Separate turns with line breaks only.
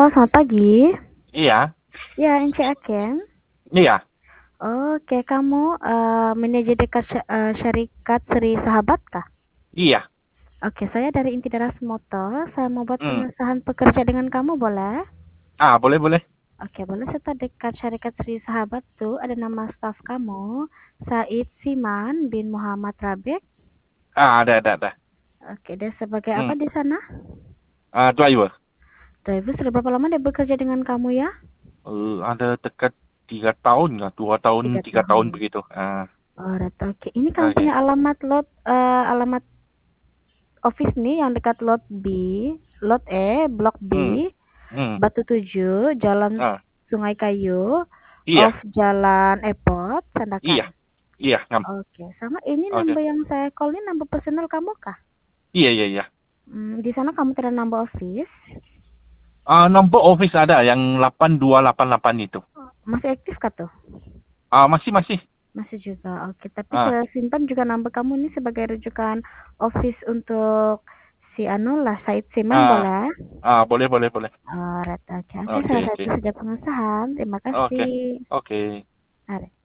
selamat pagi.
Iya,
Ya, Ence Aken.
iya,
Oke, kamu manajer dekat syarikat Seri Sahabat kah?
iya.
Oke, saya dari Inti Daras Motor. Saya mau buat
Hmm.
pengesahan pekerja dengan kamu, boleh?
Boleh, boleh.
Oke, boleh serta dekat syarikat Seri Sahabat tuh ada nama staf kamu, Said Siman bin Muhammad Rabik.
Ada.
Oke, dia sebagai apa
Hmm.
di sana?
Driver.
Driver, sudah berapa lama dia bekerja dengan kamu ya?
Ada dekat 3 tahun nggak? 2 tahun,
Tiga
3 tahun
tahun.
begitu.
Oh, oke. Ini kamu
Oke.
punya alamat office nih yang dekat lot E, blok B,
Hmm. Hmm.
Batu 7, Jalan
Ah,
Sungai Kayu,
iya,
off Jalan Epot, Sandakan.
iya, iya,
Oke, sama ini
Oke.
number yang saya call ini number personal kamu kah?
Iya.
Di sana kamu tidak number office?
Nomor office ada yang 8288 itu.
Masih aktif kah tuh?
Masih.
Masih juga. Oke, tapi
Ah,
saya simpan juga number kamu ini sebagai rujukan office untuk si Anu lah, Said Siman
ah,
boleh?
boleh.
Alright, oke. Oke,
Oke,
salah satu
oke.
saja pengesahan. Terima
Oke,
kasih.
oke.
Alright.